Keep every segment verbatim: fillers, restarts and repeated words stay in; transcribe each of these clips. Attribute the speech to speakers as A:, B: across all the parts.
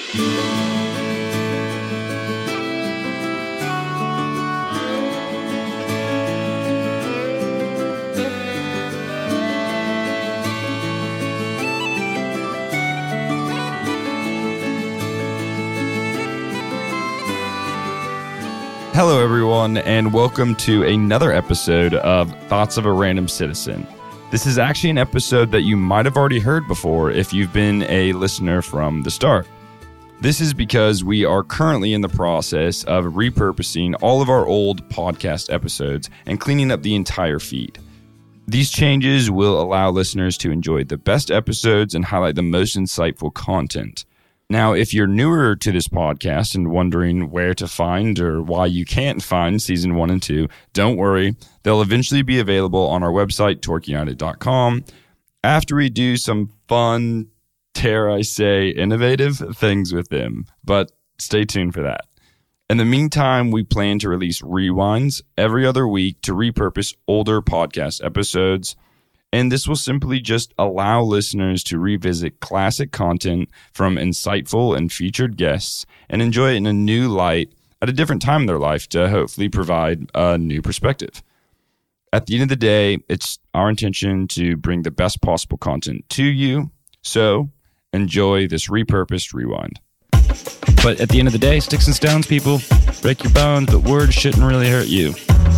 A: Hello, everyone, and welcome to another episode of Thoughts of a Random Citizen. This is actually an episode that you might have already heard before if you've been a listener from the start. This is because we are currently in the process of repurposing all of our old podcast episodes and cleaning up the entire feed. These changes will allow listeners to enjoy the best episodes and highlight the most insightful content. Now, if you're newer to this podcast and wondering where to find or why you can't find season one and two, don't worry. They'll eventually be available on our website, torque united dot com, after we do some fun, dare I say, innovative things with them. But stay tuned for that. In the meantime, we plan to release rewinds every other week to repurpose older podcast episodes. And this will simply just allow listeners to revisit classic content from insightful and featured guests and enjoy it in a new light at a different time in their life to hopefully provide a new perspective. At the end of the day, it's our intention to bring the best possible content to you. So enjoy this repurposed rewind. But at the end of the day, sticks and stones, people, break your bones, but words shouldn't really hurt you.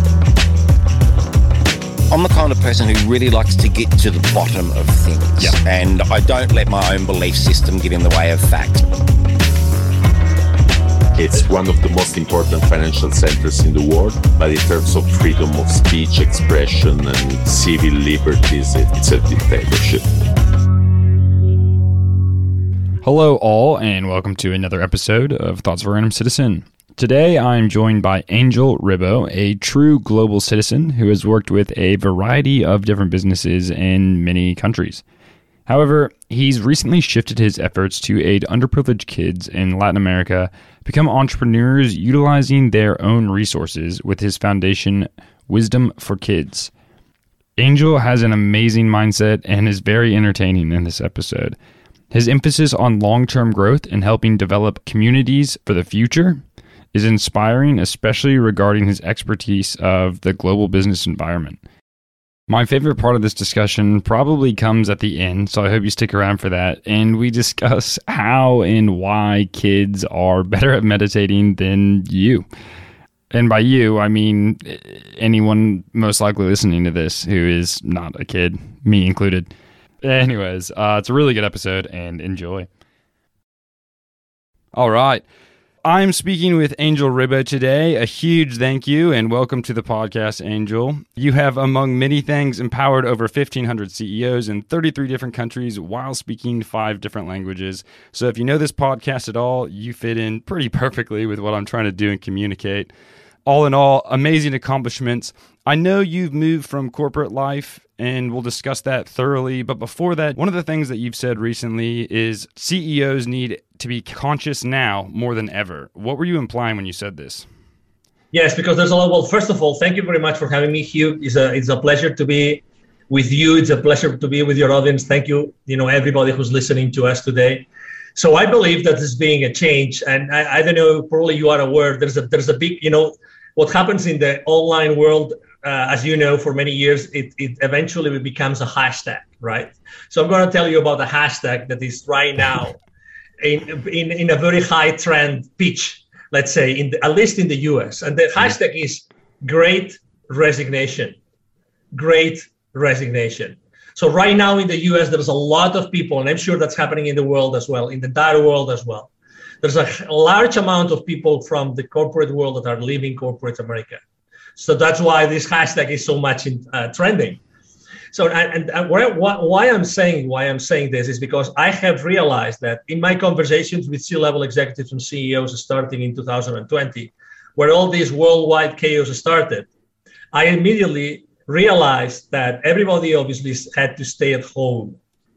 B: I'm the kind of person who really likes to get to the bottom of things.
A: Yep.
B: And I don't let my own belief system get in the way of fact.
C: It's one of the most important financial centers in the world, but in terms of freedom of speech, expression, and civil liberties, it's a dictatorship.
A: Hello all, and welcome to another episode of Thoughts of a Random Citizen. Today, I'm joined by Angel Ribbo, a true global citizen who has worked with a variety of different businesses in many countries. However, he's recently shifted his efforts to aid underprivileged kids in Latin America become entrepreneurs utilizing their own resources with his foundation, Wisdom for Kids. Angel has an amazing mindset and is very entertaining in this episode. His emphasis on long-term growth and helping develop communities for the future is inspiring, especially regarding his expertise of the global business environment. My favorite part of this discussion probably comes at the end, so I hope you stick around for that. And we discuss how and why kids are better at meditating than you. And by you, I mean anyone most likely listening to this who is not a kid, me included. Anyways, uh, it's a really good episode, and enjoy. All right. I'm speaking with Angel Ribbo today. A huge thank you and welcome to the podcast, Angel. You have, among many things, empowered over fifteen hundred C E Os in thirty-three different countries while speaking five different languages. So if you know this podcast at all, you fit in pretty perfectly with what I'm trying to do and communicate. All in all, amazing accomplishments. I know you've moved from corporate life, and we'll discuss that thoroughly. But before that, one of the things that you've said recently is C E Os need to be conscious now more than ever. What were you implying when you said this?
D: Yes, because there's a lot. Well, first of all, thank you very much for having me, Hugh. It's a it's a pleasure to be with you. It's a pleasure to be with your audience. Thank you, you know, everybody who's listening to us today. So I believe that there's being a change, and I, I don't know, probably you are aware. There's a there's a big, you know, what happens in the online world. Uh, as you know, for many years, it, it eventually becomes a hashtag, right? So I'm going to tell you about the hashtag that is right now in in, in a very high trend pitch, let's say, in the, at least in the U S. And the hashtag is Great Resignation. Great Resignation. So right now in the U S, there's a lot of people, and I'm sure that's happening in the world as well, in the entire world as well. There's a large amount of people from the corporate world that are leaving corporate America. So that's why this hashtag is so much in, uh, trending. So, and, and why, why I'm saying why I'm saying this is because I have realized that in my conversations with C-level executives and C E Os starting in two thousand twenty, where all this worldwide chaos started, I immediately realized that everybody obviously had to stay at home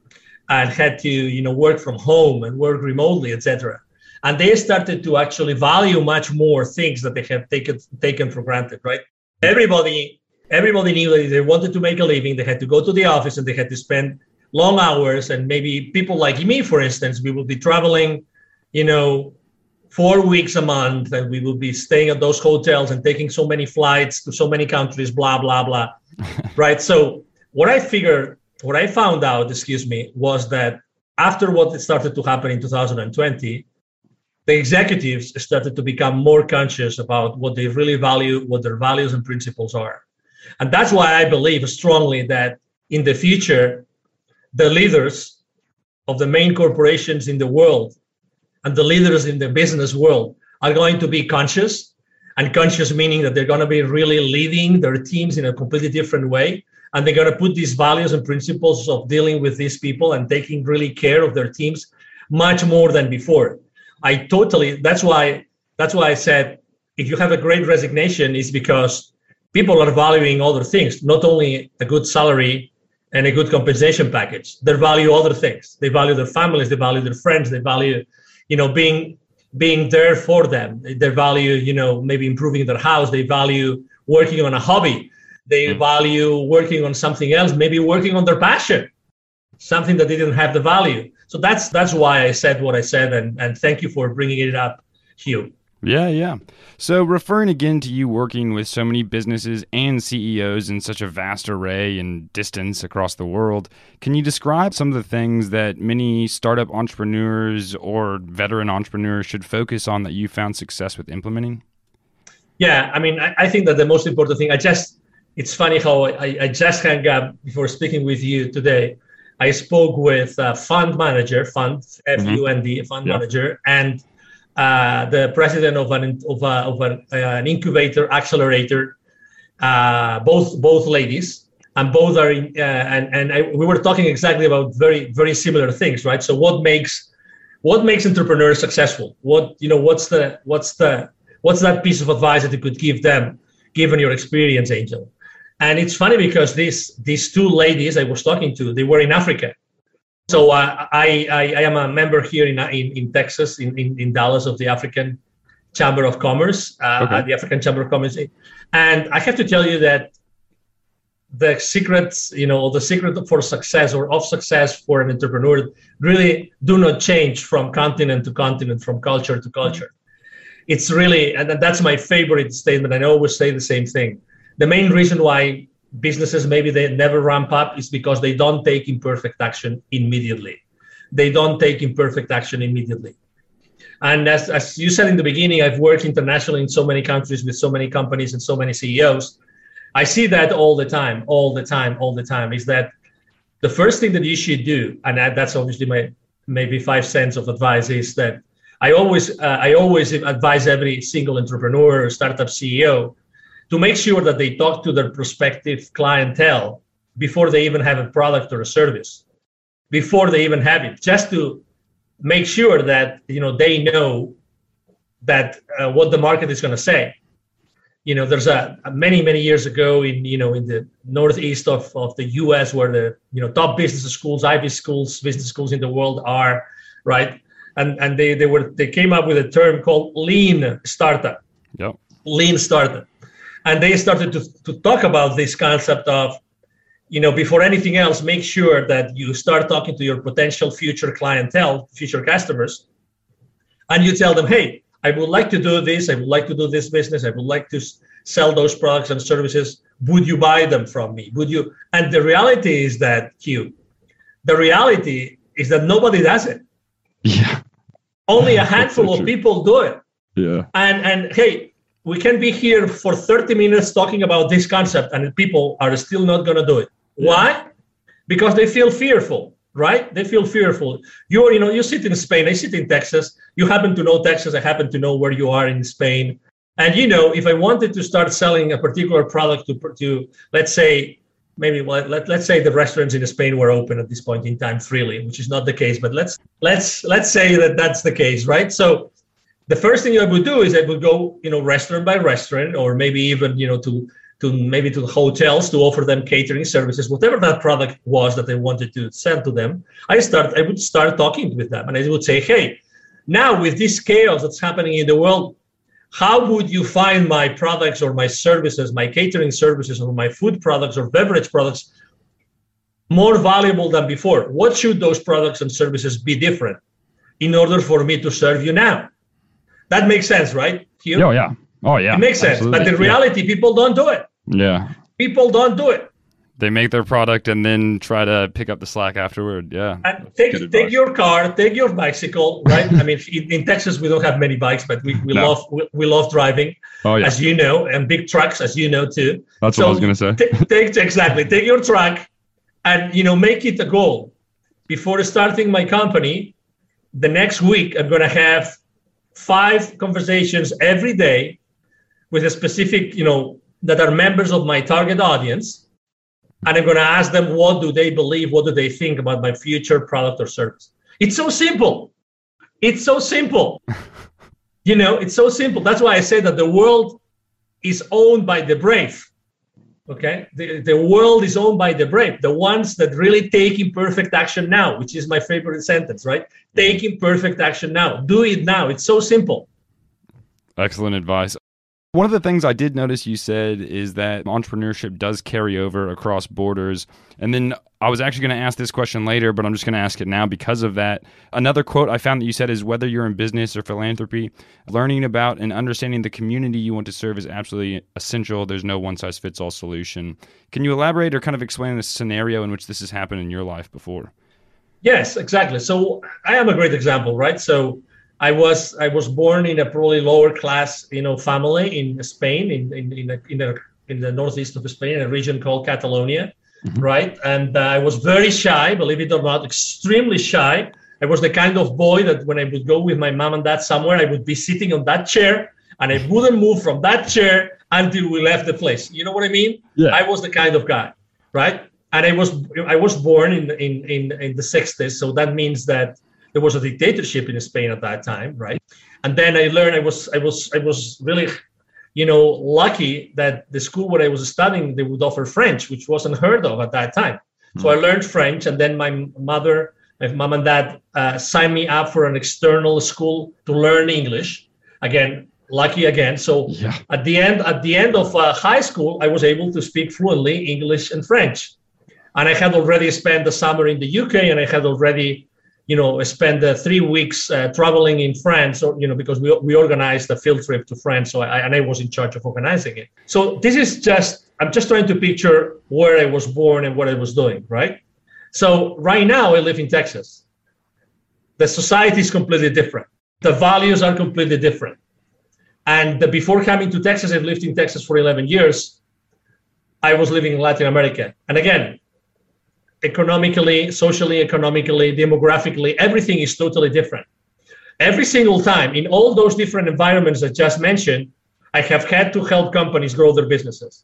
D: and had to, you know, work from home and work remotely, et cetera. And they started to actually value much more things that they have taken taken for granted, right? Everybody, everybody knew that if they wanted to make a living, they had to go to the office and they had to spend long hours. And maybe people like me, for instance, we would be traveling you know, four weeks a month, and we will be staying at those hotels and taking so many flights to so many countries, blah, blah, blah. Right. So what I figured, what I found out, excuse me, was that after what started to happen in two thousand twenty, the executives started to become more conscious about what they really value, what their values and principles are. And that's why I believe strongly that in the future, the leaders of the main corporations in the world and the leaders in the business world are going to be conscious, and conscious meaning that they're going to be really leading their teams in a completely different way. And they're going to put these values and principles of dealing with these people and taking really care of their teams much more than before. I totally, that's why, that's why I said, if you have a great resignation, it's because people are valuing other things, not only a good salary and a good compensation package. They value other things. They value their families, they value their friends, they value, you know, being, being there for them. They value, you know, maybe improving their house. They value working on a hobby. They mm-hmm. value working on something else, maybe working on their passion, something that didn't have the value. So that's that's why I said what I said, and, and thank you for bringing it up, Hugh.
A: Yeah, yeah. So referring again to you working with so many businesses and C E Os in such a vast array and distance across the world, can you describe some of the things that many startup entrepreneurs or veteran entrepreneurs should focus on that you found success with implementing?
D: Yeah, I mean, I, I think that the most important thing, I just, it's funny how I, I just hung up before speaking with you today. I spoke with a fund manager, fund, F U N D, mm-hmm. fund yeah. manager, and uh, the president of an of, a, of a, uh, an incubator accelerator, uh, both both ladies, and both are in, uh, and and I, we were talking exactly about very very similar things, right? So what makes what makes entrepreneurs successful? What you know? What's the what's the what's that piece of advice that you could give them, given your experience, Angel? And it's funny because these these two ladies I was talking to, they were in Africa. So uh, I, I I am a member here in in, in Texas, in, in, in Dallas, of the African Chamber of Commerce, uh, okay. the African Chamber of Commerce. And I have to tell you that the secrets, you know, the secret for success or of success for an entrepreneur really do not change from continent to continent, from culture to culture. It's really, and that's my favorite statement. I always say the same thing. The main reason why businesses maybe they never ramp up is because they don't take imperfect action immediately. They don't take imperfect action immediately. And as, as you said in the beginning, I've worked internationally in so many countries with so many companies and so many C E Os. I see that all the time, all the time, all the time, is that the first thing that you should do, and that's obviously my maybe five cents of advice, is that I always, uh, I always advise every single entrepreneur or startup C E O to make sure that they talk to their prospective clientele before they even have a product or a service, before they even have it, just to make sure that, you know, they know that uh, what the market is going to say. You know, there's a, a many, many years ago in, you know, in the northeast of, of the U S where the, you know, top business schools, Ivy schools, business schools in the world are, right? And and they, they were, they came up with a term called lean startup,
A: yep.
D: lean startup. And they started to, to talk about this concept of, you know, before anything else, make sure that you start talking to your potential future clientele, future customers, and you tell them, hey, I would like to do this. I would like to do this business. I would like to sell those products and services. Would you buy them from me? Would you? And the reality is that, Hugh, the reality is that nobody does it.
A: Yeah.
D: Only a handful so of people do it.
A: Yeah.
D: And and hey, we can be here for thirty minutes talking about this concept and people are still not going to do it. Yeah. Why? Because they feel fearful, right? They feel fearful. You're, you know, you sit in Spain, I sit in Texas. You happen to know Texas. I happen to know where you are in Spain. And, you know, if I wanted to start selling a particular product to, to let's say, maybe let, let, let's say the restaurants in Spain were open at this point in time freely, which is not the case, but let's, let's, let's say that that's the case, right? So the first thing I would do is I would go, you know, restaurant by restaurant, or maybe even, you know, to to maybe to the hotels to offer them catering services, whatever that product was that I wanted to sell to them. I start, I would start talking with them, and I would say, hey, now with this chaos that's happening in the world, how would you find my products or my services, my catering services, or my food products or beverage products more valuable than before? What should those products and services be different? in order for me to serve you now. That makes sense, right, Hugh?
A: Oh, yeah. Oh, yeah.
D: It makes sense.
A: Absolutely.
D: But in reality, yeah. people don't do it.
A: Yeah.
D: People don't do it.
A: They make their product and then try to pick up the slack afterward. Yeah.
D: And take take your car, take your bicycle, right? I mean, in, in Texas, we don't have many bikes, but we, we no. love we, we love driving,
A: oh, yeah.
D: as you know, and big trucks, as you know, too.
A: That's
D: so
A: what I was going to say.
D: t- take Exactly. Take your truck and, you know, make it a goal. Before starting my company, the next week, I'm going to have five conversations every day with a specific, you know, that are members of my target audience. And I'm going to ask them, what do they believe? What do they think about my future product or service? It's so simple. It's so simple. You know, it's so simple. That's why I say that the world is owned by the brave. Okay? The, the world is owned by the brave, the ones that really take imperfect action now, which is my favorite sentence, right? Take imperfect action now. Do it now. It's so simple.
A: Excellent advice. One of the things I did notice you said is that entrepreneurship does carry over across borders. And then I was actually going to ask this question later, but I'm just going to ask it now because of that. Another quote I found that you said is, whether you're in business or philanthropy, learning about and understanding the community you want to serve is absolutely essential. There's no one-size-fits-all solution. Can you elaborate or kind of explain the scenario in which this has happened in your life before?
D: Yes, exactly. So I am a great example, right? So I was I was born in a probably lower class, you know, family in Spain, in in in, a, in, a, in the northeast of Spain, in a region called Catalonia, mm-hmm. right? And uh, I was very shy, believe it or not, extremely shy. I was the kind of boy that when I would go with my mom and dad somewhere, I would be sitting on that chair and I wouldn't move from that chair until we left the place. You know what I mean?
A: Yeah.
D: I was the kind of guy, right? And I was I was born in in in, in the sixties, so that means that there was a dictatorship in Spain at that time, right? And then I learned I was I was I was really, you know, lucky that the school where I was studying, they would offer French, which wasn't heard of at that time. Mm-hmm. So I learned French, and then my mother, my mom and dad uh, signed me up for an external school to learn English. Again, lucky again. So yeah. at the end at the end of uh, high school, I was able to speak fluently English and French, and I had already spent the summer in the U K, and I had already, you know, spend uh, three weeks uh, traveling in France, or, you know, because we we organized a field trip to France. So I, and I was in charge of organizing it. So this is just, I'm just trying to picture where I was born and what I was doing, right? So right now I live in Texas. The society is completely different. The values are completely different. And the, before coming to Texas, I've lived in Texas for eleven years. I was living in Latin America. And again, economically, socially, economically, demographically, everything is totally different. Every single time in all those different environments I just mentioned, I have had to help companies grow their businesses.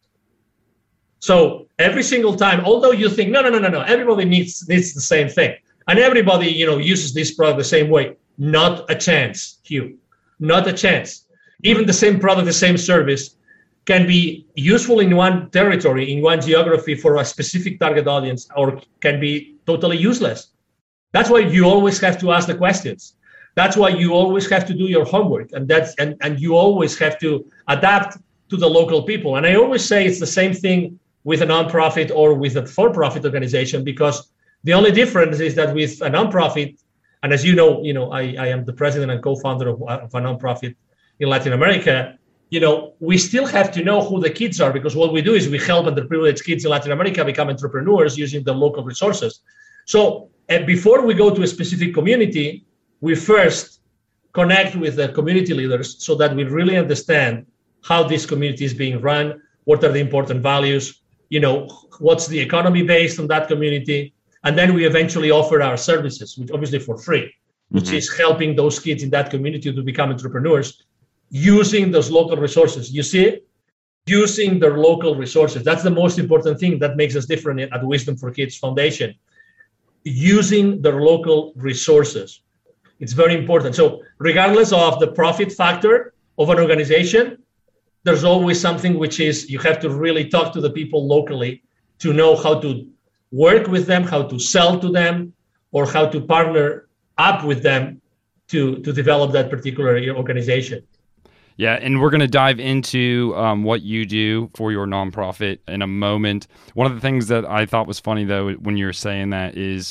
D: So every single time, although you think, no, no, no, no, no, everybody needs needs the same thing. And everybody, you know, uses this product the same way. Not a chance, Hugh. Not a chance. Even the same product, the same service can be useful in one territory, in one geography for a specific target audience, or can be totally useless. That's why you always have to ask the questions. That's why you always have to do your homework, and that's and, and you always have to adapt to the local people. And I always say it's the same thing with a nonprofit or with a for-profit organization, because the only difference is that with a nonprofit, and as you know, you know, I, I am the president and co-founder of, of a nonprofit in Latin America. You know, we still have to know who the kids are, because what we do is we help underprivileged kids in Latin America become entrepreneurs using the local resources. So uh, before we go to a specific community, we first connect with the community leaders so that we really understand how this community is being run, what are the important values, you know, what's the economy based on that community. And then we eventually offer our services, which obviously for free, which mm-hmm. is helping those kids in that community to become entrepreneurs, using those local resources. You see, using their local resources. That's the most important thing that makes us different at Wisdom for Kids Foundation. Using their local resources. It's very important. So regardless of the profit factor of an organization, there's always something which is you have to really talk to the people locally to know how to work with them, how to sell to them, or how to partner up with them to, to develop that particular organization.
A: Yeah, and we're going to dive into um, what you do for your nonprofit in a moment. One of the things that I thought was funny, though, when you were saying that is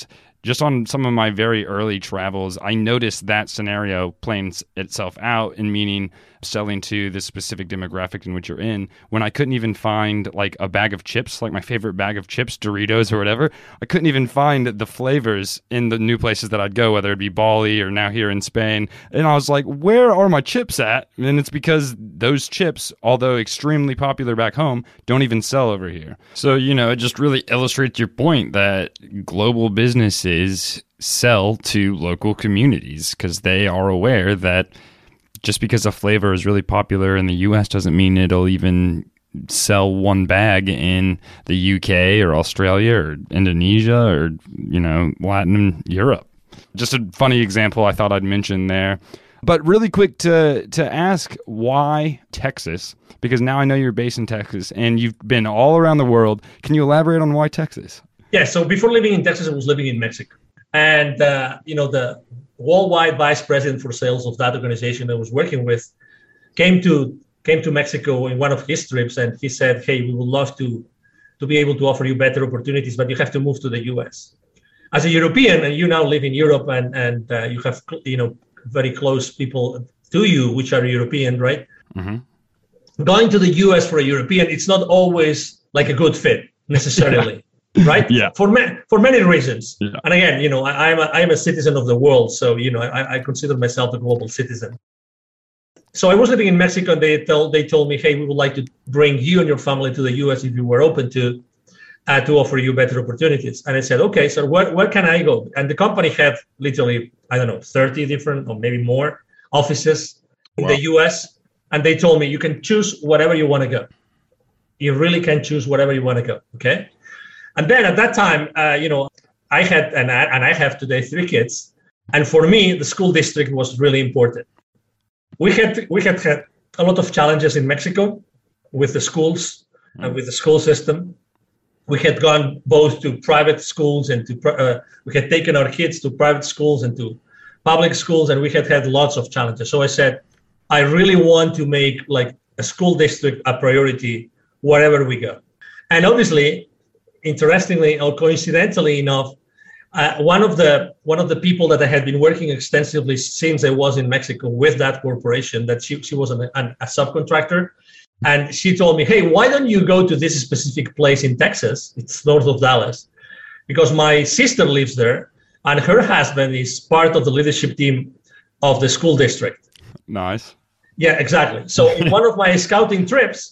A: just on some of my very early travels, I noticed that scenario playing itself out, in meaning selling to the specific demographic in which you're in. When I couldn't even find like a bag of chips, like my favorite bag of chips, Doritos or whatever, I couldn't even find the flavors in the new places that I'd go, whether it be Bali or now here in Spain. And I was like, where are my chips at? And it's because those chips, although extremely popular back home, don't even sell over here. So, you know, it just really illustrates your point that global businesses sell to local communities because they are aware that just because a flavor is really popular in the U S doesn't mean it'll even sell one bag in the U K or Australia or Indonesia or, you know, Latin Europe. Just a funny example I thought I'd mention there. But really quick to to ask, why Texas? Because now I know you're based in Texas and you've been all around the world. Can you elaborate on why Texas?
D: Yeah, so before living in Texas, I was living in Mexico. And, uh, you know, the worldwide vice president for sales of that organization I was working with came to came to Mexico in one of his trips, and he said, hey, we would love to to be able to offer you better opportunities, but you have to move to the U S. As a European, and you now live in Europe, and, and uh, you have, you know, very close people to you, which are European, right? Mm-hmm. Going to the U S for a European, it's not always like a good fit necessarily. Right?
A: Yeah.
D: For ma- for many reasons.
A: Yeah.
D: And again, you know, I, I'm a, I'm a citizen of the world, so you know, I, I consider myself a global citizen. So I was living in Mexico, and they tell they told me, hey, we would like to bring you and your family to the U S if you were open to uh, to offer you better opportunities. And I said, okay, so where where can I go? And the company had literally, I don't know, thirty different or maybe more offices in wow. the U S. And they told me, you can choose wherever you want to go. You really can choose wherever you want to go. Okay. And then at that time, uh, you know, I had, and I, and I have today three kids. And for me, the school district was really important. We had we had had a lot of challenges in Mexico with the schools and with the school system. We had gone both to private schools and to, uh, we had taken our kids to private schools and to public schools, and we had had lots of challenges. So I said, I really want to make like a school district a priority wherever we go. And obviously, interestingly or coincidentally enough, uh, one of the one of the people that I had been working extensively since I was in Mexico with that corporation, that she she was an, an, a subcontractor, and she told me, hey, why don't you go to this specific place in Texas? It's north of Dallas, because my sister lives there, and her husband is part of the leadership team of the school district.
A: Nice.
D: Yeah, exactly. So in one of my scouting trips,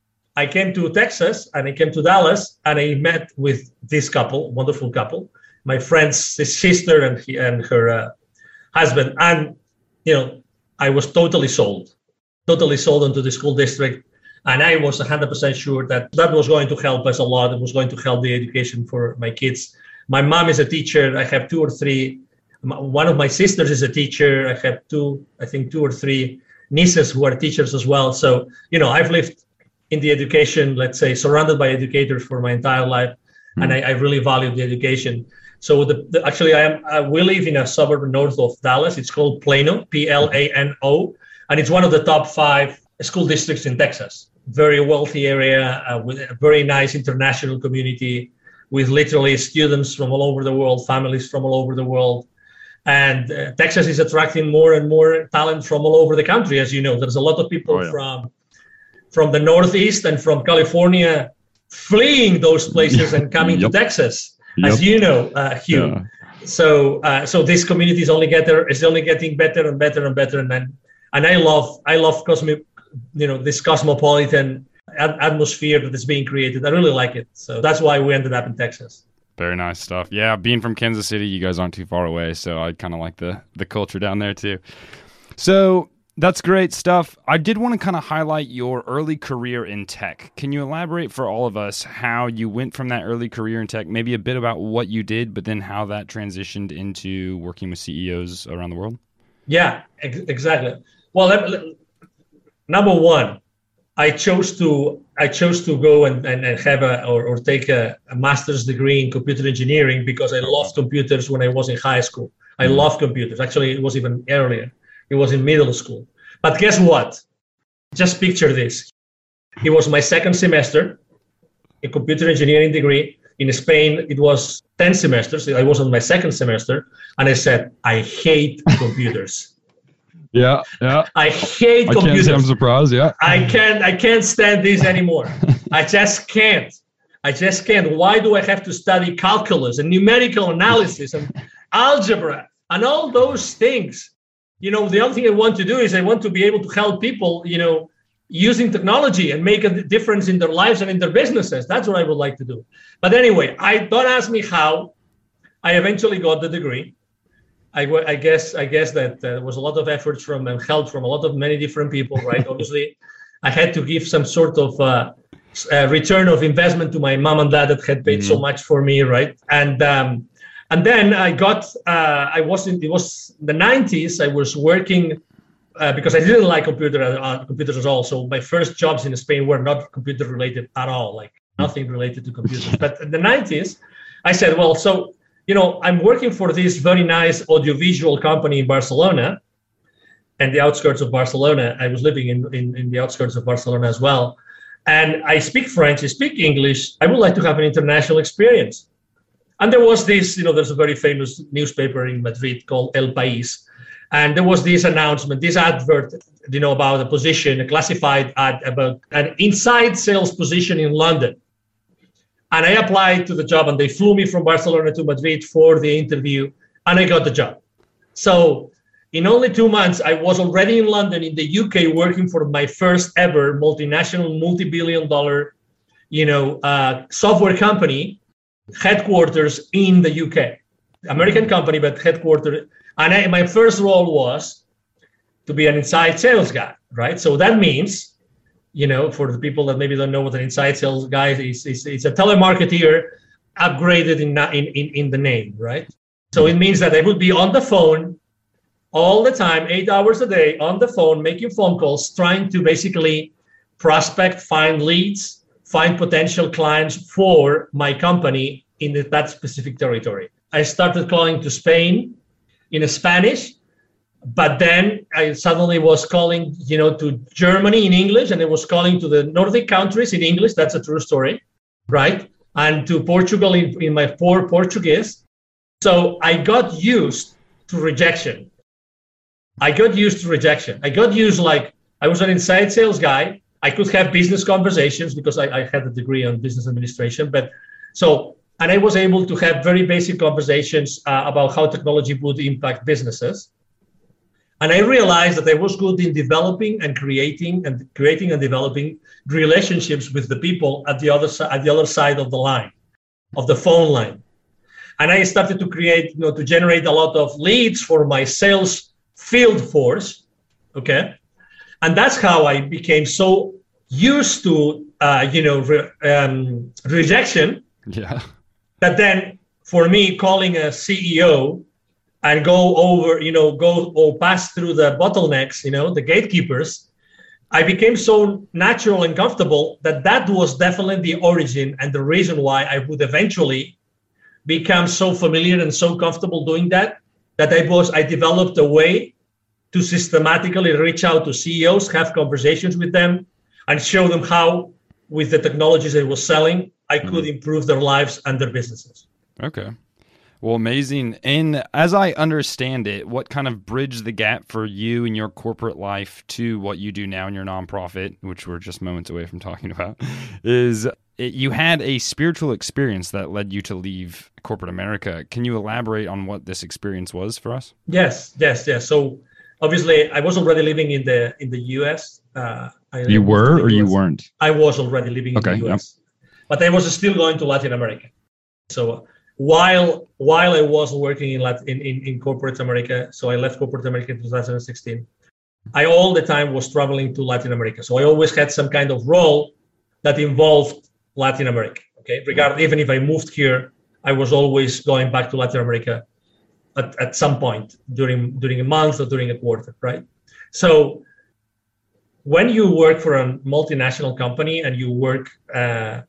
D: I came to Texas and I came to Dallas and I met with this couple, wonderful couple, my friend's sister and he, and her uh, husband. And, you know, I was totally sold, totally sold onto the school district. And I was one hundred percent sure that that was going to help us a lot. It was going to help the education for my kids. My mom is a teacher. I have two or three. One of my sisters is a teacher. I have two, I think two or three nieces who are teachers as well. So, you know, I've lived in the education, let's say, surrounded by educators for my entire life. Mm-hmm. And I, I really value the education. So the, the actually, I am I, we live in a suburb north of Dallas. It's called Plano, P L A N O. And it's one of the top five school districts in Texas. Very wealthy area, uh, with a very nice international community, with literally students from all over the world, families from all over the world. And uh, Texas is attracting more and more talent from all over the country. As you know, there's a lot of people oh, yeah. from from the Northeast and from California fleeing those places and coming yep. to Texas, yep. as you know, uh, Hugh. Yeah. So, uh, so this community is only getting is only getting better and better and better. And then, and I love I love cosmo, you know, this cosmopolitan ad- atmosphere that is being created. I really like it. So that's why we ended up in Texas.
A: Very nice stuff. Yeah, being from Kansas City, you guys aren't too far away, so I kind of like the the culture down there too. So. That's great stuff. I did want to kind of highlight your early career in tech. Can you elaborate for all of us how you went from that early career in tech, maybe a bit about what you did, but then how that transitioned into working with C E Os around the world?
D: Yeah, ex- exactly. Well, let, let, number one, I chose to I chose to go and, and, and have a or, or take a, a master's degree in computer engineering because I loved computers when I was in high school. I mm-hmm. love computers. Actually, it was even earlier. It was in middle school. But guess what? Just picture this. It was my second semester, a computer engineering degree. In Spain, it was ten semesters. I was on my second semester, and I said, I hate computers.
A: Yeah, yeah.
D: I hate
A: I
D: computers.
A: can't say I'm surprised, yeah.
D: I can't, I can't stand this anymore. I just can't. I just can't. Why do I have to study calculus and numerical analysis and algebra and all those things? You know, the other thing I want to do is I want to be able to help people, you know, using technology and make a difference in their lives and in their businesses. That's what I would like to do. But anyway, I don't ask me how. I eventually got the degree. I, I guess I guess that uh, there was a lot of efforts from and help from a lot of many different people, right? Obviously, I had to give some sort of uh, uh, return of investment to my mom and dad that had paid mm-hmm. so much for me, right? And um, and then I got uh, I was in it was the nineties. I was working. Uh, because I didn't like computer, uh, computers at all. So my first jobs in Spain were not computer related at all, like nothing related to computers. But in the nineties, I said, well, so, you know, I'm working for this very nice audiovisual company in Barcelona and the outskirts of Barcelona. I was living in, in, in the outskirts of Barcelona as well. And I speak French, I speak English. I would like to have an international experience. And there was this, you know, there's a very famous newspaper in Madrid called El País. And there was this announcement, this advert, you know, about a position, a classified ad about an inside sales position in London. And I applied to the job, and they flew me from Barcelona to Madrid for the interview, and I got the job. So in only two months, I was already in London, in the U K, working for my first ever multinational, multi-billion dollar, you know, uh, software company, headquarters in the U K. American company, but headquartered. And I, my first role was to be an inside sales guy, right? So that means, you know, for the people that maybe don't know what an inside sales guy is, is it's a telemarketer upgraded in, in, in, in the name, right? So it means that I would be on the phone all the time, eight hours a day on the phone, making phone calls, trying to basically prospect, find leads, find potential clients for my company in the, that specific territory. I started calling to Spain in Spanish, but then I suddenly was calling, you know, to Germany in English, and I was calling to the Nordic countries in English. That's a true story, right? And to Portugal in, in my poor Portuguese. So I got used to rejection. I got used to rejection. I got used, like, I was an inside sales guy. I could have business conversations because I, I had a degree on business administration, but so And I was able to have very basic conversations uh, about how technology would impact businesses. And I realized that I was good in developing and creating and creating and developing relationships with the people at the other side, at the other side of the line, of the phone line. And I started to create, you know, to generate a lot of leads for my sales field force. Okay. And that's how I became so used to, uh, you know, re- um, rejection.
A: Yeah.
D: That then for me, calling a C E O and go over, you know, go or pass through the bottlenecks, you know, the gatekeepers, I became so natural and comfortable that that was definitely the origin and the reason why I would eventually become so familiar and so comfortable doing that, that I was, I developed a way to systematically reach out to C E Os, have conversations with them, and show them how, with the technologies I was selling, I could mm-hmm. improve their lives and their businesses.
A: Okay. Well, amazing. And as I understand it, what kind of bridged the gap for you in your corporate life to what you do now in your nonprofit, which we're just moments away from talking about, is it, you had a spiritual experience that led you to leave corporate America. Can you elaborate on what this experience was for us?
D: Yes, yes, yes. So obviously, I was already living in the in the U S. Uh, I
A: you were or you weren't?
D: I was already living
A: okay,
D: in the U S,
A: yep.
D: But I was still going to Latin America. So while while I was working in, Latin, in, in, in corporate America, so I left corporate America in two thousand sixteen, I all the time was traveling to Latin America. So I always had some kind of role that involved Latin America. Okay, regard even if I moved here, I was always going back to Latin America at, at some point during during a month or during a quarter, right? So when you work for a multinational company and you work uh,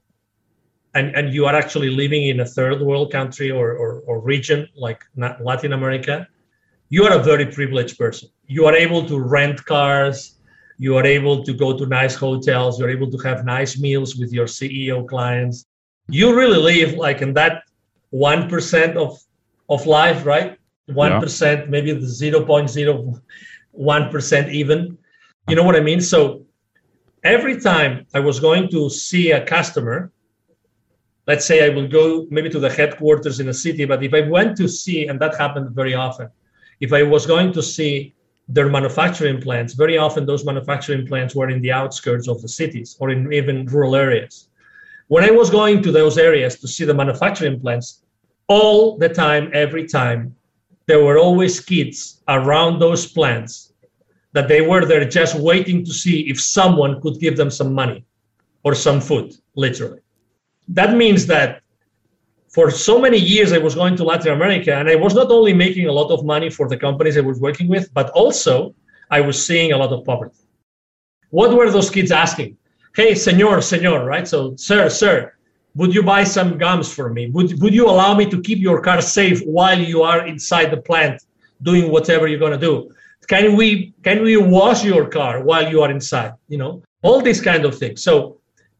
D: and, and you are actually living in a third world country or, or, or region like Latin America, you are a very privileged person. You are able to rent cars. You are able to go to nice hotels. You're able to have nice meals with your C E O clients. you really live like in that one percent of of life, right? one percent, yeah. Maybe the zero point zero one percent even. You know what I mean? So every time I was going to see a customer, let's say I will go maybe to the headquarters in a city, but if I went to see, and that happened very often, if I was going to see their manufacturing plants, very often those manufacturing plants were in the outskirts of the cities or in even rural areas. When I was going to those areas to see the manufacturing plants, all the time, every time, there were always kids around those plants that they were there just waiting to see if someone could give them some money or some food, literally. That means that for so many years, I was going to Latin America, and I was not only making a lot of money for the companies I was working with, but also I was seeing a lot of poverty. What were those kids asking? Hey, senor, senor, right? So, sir, sir, would you buy some gums for me? Would, would you allow me to keep your car safe while you are inside the plant doing whatever you're going to do? Can we can we wash your car while you are inside? You know, all these kind of things. So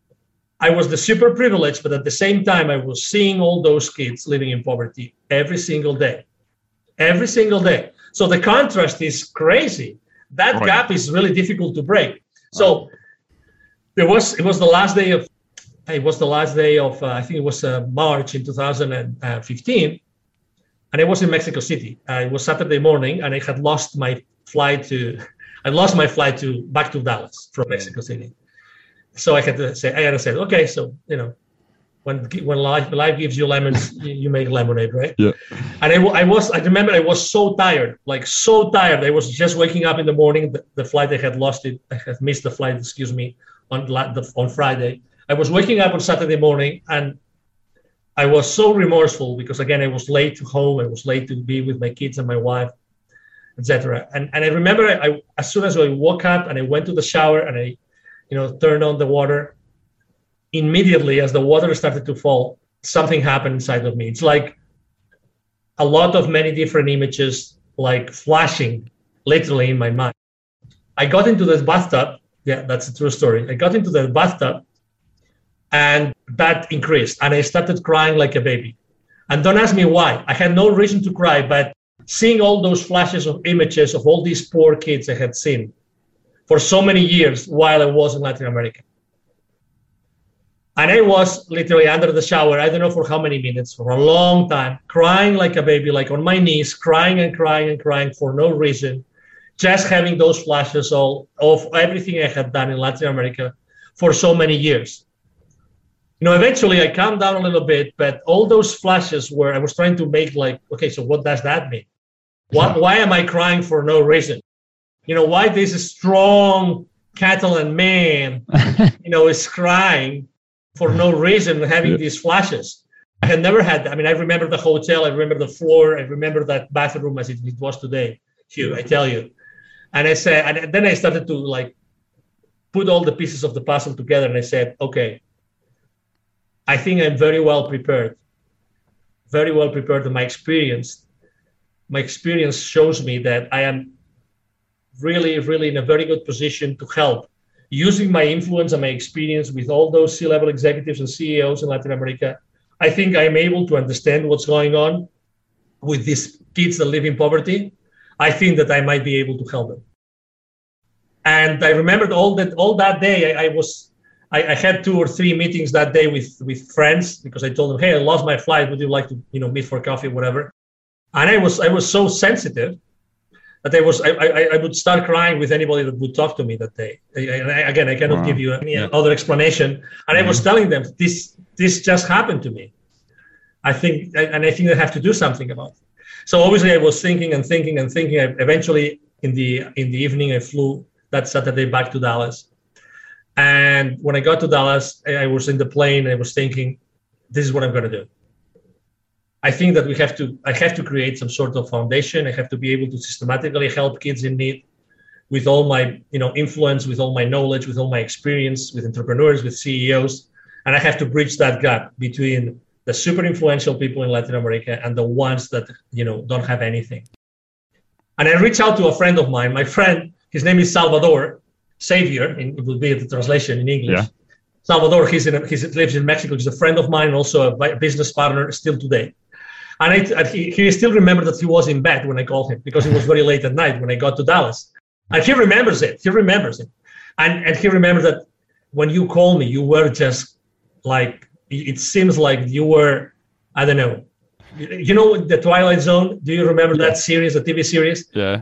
D: I was the super privileged, but at the same time, I was seeing all those kids living in poverty every single day, every single day. So the contrast is crazy. That right. gap is really difficult to break. So there was, it was the last day of, it was the last day of, uh, I think it was uh, March in two thousand fifteen. And I was in Mexico City. Uh, it was Saturday morning, and I had lost my flight to, I lost my flight to back to Dallas from Mexico City. So I had to say, I had to say, okay, so, you know, when when life, life gives you lemons, you, you make lemonade, right? Yeah. And I, I was, I remember I was so tired, like so tired. I was just waking up in the morning. The, the flight, I had lost it. I had missed the flight, excuse me, on, the, on Friday. I was waking up on Saturday morning, and I was so remorseful because, again, I was late to home. I was late to be with my kids and my wife, et cetera. And, and I remember I, as soon as I woke up and I went to the shower and I, you know, turned on the water, immediately as the water started to fall, something happened inside of me. It's like a lot of many different images like flashing literally in my mind. I got into this bathtub. Yeah, that's a true story. I got into the bathtub and that increased and I started crying like a baby. And don't ask me why. I had no reason to cry, but seeing all those flashes of images of all these poor kids I had seen for so many years while I was in Latin America. And I was literally under the shower, I don't know for how many minutes, for a long time, crying like a baby, like on my knees, crying and crying and crying for no reason, just having those flashes all of everything I had done in Latin America for so many years. You know, eventually I calmed down a little bit, but all those flashes where I was trying to make like, okay, so what does that mean? Why, why am I crying for no reason? You know, why this strong Catalan man, you know, is crying for no reason, having yeah. these flashes. I had never had that. I mean, I remember the hotel, I remember the floor, I remember that bathroom as it, it was today, Hugh, I tell you. And I said, and then I started to like put all the pieces of the puzzle together, and I said, okay, I think I'm very well prepared, very well prepared in my experience. My experience shows me that I am really, really in a very good position to help. Using my influence and my experience with all those C-level executives and C E Os in Latin America, I think I'm able to understand what's going on with these kids that live in poverty. I think that I might be able to help them. And I remembered all that all that day, I, I was, I, I had two or three meetings that day with, with friends because I told them, hey, I lost my flight. Would you like to, you know, meet for coffee, whatever? And I was I was so sensitive that I was I, I, I would start crying with anybody that would talk to me that day. I, I, again, I cannot wow. give you any yeah. other explanation. And mm-hmm. I was telling them, this this just happened to me. I think, and I think I have to do something about it. So obviously, I was thinking and thinking and thinking. I, eventually, in the in the evening, I flew that Saturday back to Dallas. And when I got to Dallas, I was in the plane. And I was thinking, this is what I'm going to do. I think that we have to, I have to create some sort of foundation. I have to be able to systematically help kids in need with all my, you know, influence, with all my knowledge, with all my experience, with entrepreneurs, with C E Os. And I have to bridge that gap between the super influential people in Latin America and the ones that, you know, don't have anything. And I reached out to a friend of mine, my friend, his name is Salvador, Savior, and it would be the translation in English. Yeah. Salvador, he's in, he lives in Mexico. He's a friend of mine, also a business partner still today. And, I, and he, he still remembered that he was in bed when I called him because it was very late at night when I got to Dallas. And he remembers it. He remembers it. And, and he remembers that when you called me, you were just like, it seems like you were, I don't know. You know the Twilight Zone? Do you remember yeah. that series, the T V series?
A: Yeah.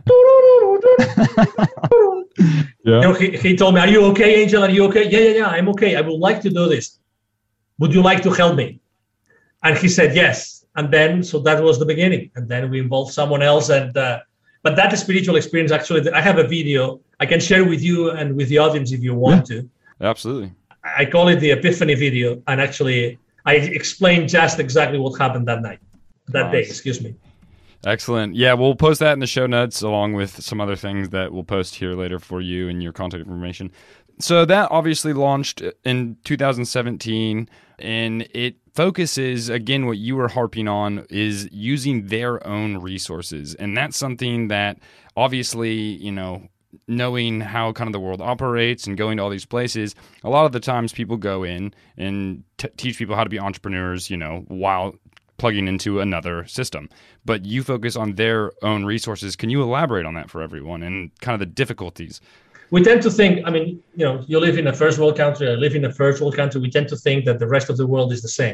D: Yeah. You know, he, he told me, are you okay, Angel? Are you okay? Yeah, yeah, yeah, I'm okay. I would like to do this. Would you like to help me? And he said, yes. And then, so that was the beginning. And then we involved someone else. And uh, But that spiritual experience, actually, I have a video I can share with you and with the audience if you want
A: yeah,
D: to.
A: Absolutely.
D: I call it the Epiphany video. And actually, I explained just exactly what happened that night, that nice. day, excuse me.
A: Excellent. Yeah, we'll post that in the show notes along with some other things that we'll post here later for you and your contact information. So that obviously launched in two thousand seventeen, and it focuses, again, what you were harping on is using their own resources. And that's something that obviously, you know, knowing how kind of the world operates and going to all these places, a lot of the times people go in and t- teach people how to be entrepreneurs, you know, while plugging into another system. But you focus on their own resources. Can you elaborate on that for everyone and kind of the difficulties?
D: We tend to think, I mean, you know, you live in a first world country, I live in a first world country. We tend to think that the rest of the world is the same.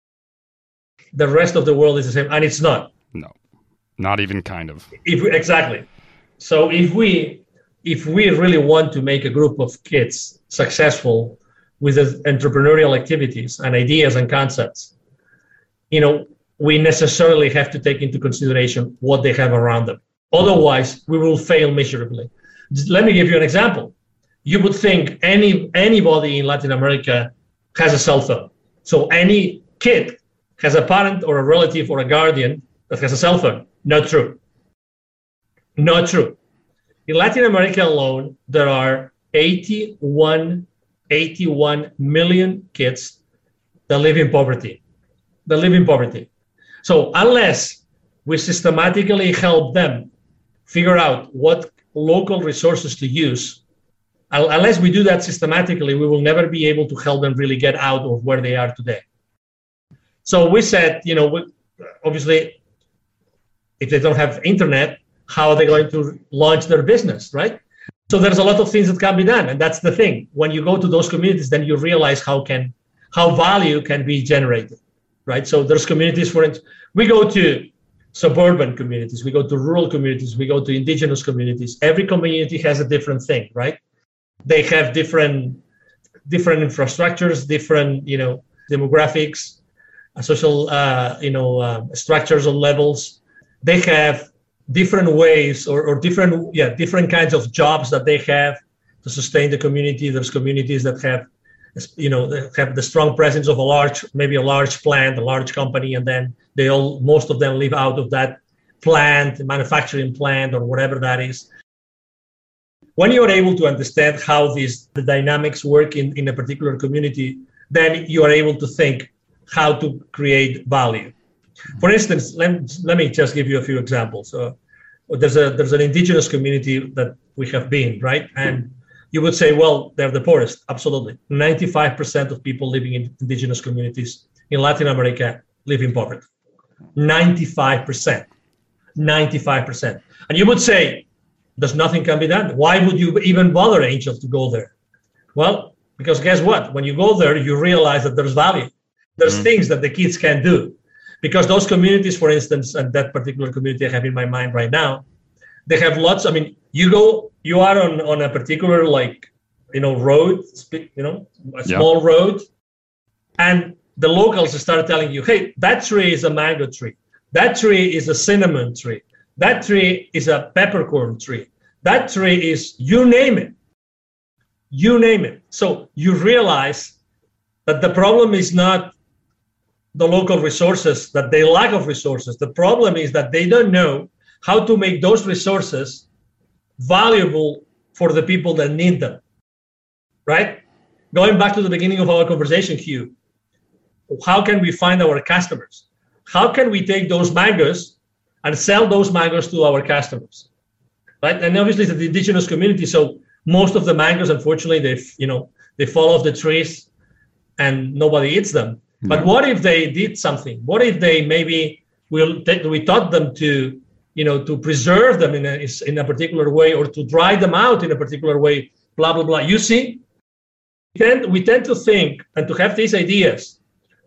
D: The rest of the world is the same, and it's not.
A: No, not even kind of.
D: If we, exactly. So if we if we really want to make a group of kids successful with entrepreneurial activities and ideas and concepts, you know, we necessarily have to take into consideration what they have around them. Otherwise, we will fail miserably. Let me give you an example. You would think any anybody in Latin America has a cell phone. So any kid has a parent or a relative or a guardian that has a cell phone. Not true. Not true. In Latin America alone, there are eighty-one, eighty-one million kids that live in poverty. That live in poverty. So unless we systematically help them figure out what local resources to use, unless we do that systematically, we will never be able to help them really get out of where they are today. So we said, you know, obviously, if they don't have internet, how are they going to launch their business, right? So there's a lot of things that can be done. And that's the thing. When you go to those communities, then you realize how can how value can be generated, right? So there's communities, for instance, we go to suburban communities, we go to rural communities, we go to indigenous communities. Every community has a different thing, right? They have different different infrastructures, different, you know, demographics, social, uh, you know, uh, structures and levels. They have different ways or, or different, yeah, different kinds of jobs that they have to sustain the community. There's communities that have, you know, that have the strong presence of a large, maybe a large plant, a large company, and then they all, most of them live out of that plant, manufacturing plant, or whatever that is. When you're able to understand how these the dynamics work in, in a particular community, then you are able to think how to create value. For instance, let, let me just give you a few examples. Uh, there's a there's an indigenous community that we have been, right? And you would say, well, they're the poorest. Absolutely. ninety-five percent of people living in indigenous communities in Latin America live in poverty. ninety-five percent. ninety-five percent. And you would say, there's nothing can be done. Why would you even bother, Angel, to go there? Well, because guess what? When you go there, you realize that there's value. There's mm-hmm. things that the kids can do. Because those communities, for instance, and that particular community I have in my mind right now, they have lots. I mean, you go, you are on, on a particular, like, you know, road, you know, a small yeah. road, and the locals start telling you, hey, that tree is a mango tree. That tree is a cinnamon tree. That tree is a peppercorn tree. That tree is, you name it. You name it. So you realize that the problem is not the local resources, that they lack of resources. The problem is that they don't know how to make those resources valuable for the people that need them, right? Going back to the beginning of our conversation, Hugh, how can we find our customers? How can we take those mangoes and sell those mangoes to our customers, right? And obviously it's the indigenous community, so most of the mangoes, unfortunately, they you know they fall off the trees. and nobody eats them.
A: Yeah.
D: But what if they did something? What if they maybe will we taught them to, you know, to preserve them in a in a particular way, or to dry them out in a particular way? Blah blah blah. You see, we tend, we tend to think and to have these ideas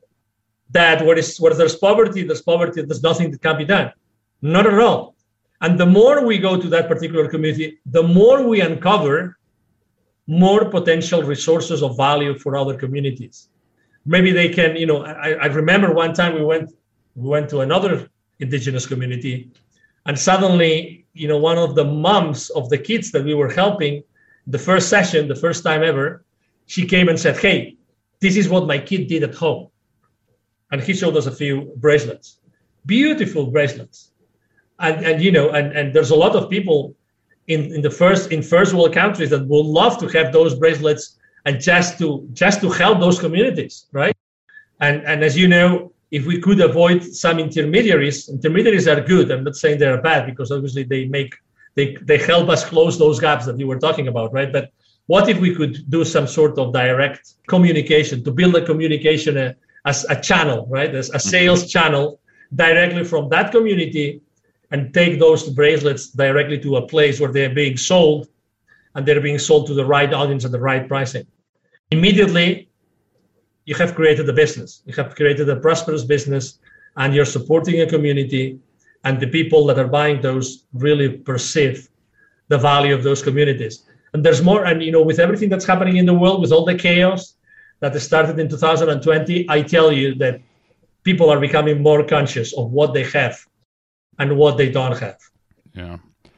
D: that where is where there's poverty, there's poverty, there's nothing that can be done. Not at all. And the more we go to that particular community, the more we uncover more potential resources of value for other communities. Maybe they can, you know, I, I remember one time we went we went to another indigenous community, and suddenly, you know, one of the moms of the kids that we were helping, the first session, the first time ever, she came and said, hey, this is what my kid did at home. And he showed us a few bracelets, beautiful bracelets. And, and you know, and, and there's a lot of people in, in the first in first world countries that would love to have those bracelets and just to just to help those communities, right? And and as you know, if we could avoid some intermediaries, intermediaries are good. I'm not saying they're bad, because obviously they make they they help us close those gaps that you were talking about, right? But what if we could do some sort of direct communication to build a communication uh, as a channel, right? As a sales channel directly from that community, and take those bracelets directly to a place where they're being sold, and they're being sold to the right audience at the right pricing. Immediately, you have created a business. You have created a prosperous business, and you're supporting a community, and the people that are buying those really perceive the value of those communities. And there's more, and you know, with everything that's happening in the world, with all the chaos that started in two thousand twenty, I tell you that people are becoming more conscious of what they have and what they don't have.
A: Yeah.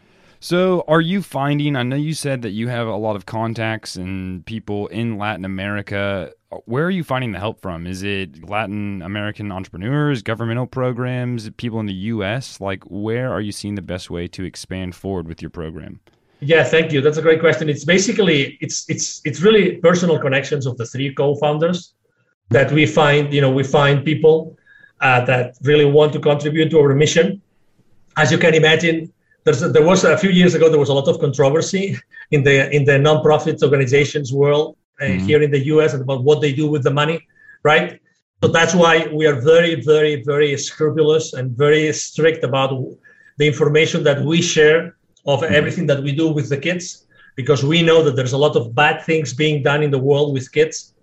A: So are you finding, I know you said that you have a lot of contacts and people in Latin America. Where are you finding the help from? Is it Latin American entrepreneurs, governmental programs, people in the U S? Like, where are you seeing the best way to expand forward with your program?
D: Yeah, thank you. That's a great question. It's basically, it's it's it's really personal connections of the three co-founders that we find, you know, we find people uh, that really want to contribute to our mission. As you can imagine, there's a, there was a few years ago, there was a lot of controversy in the in the nonprofit organizations world uh, mm-hmm. here in the U S about what they do with the money, right? So that's why we are very, very, very scrupulous and very strict about the information that we share of everything that we do with the kids, because we know that there's a lot of bad things being done in the world with kids.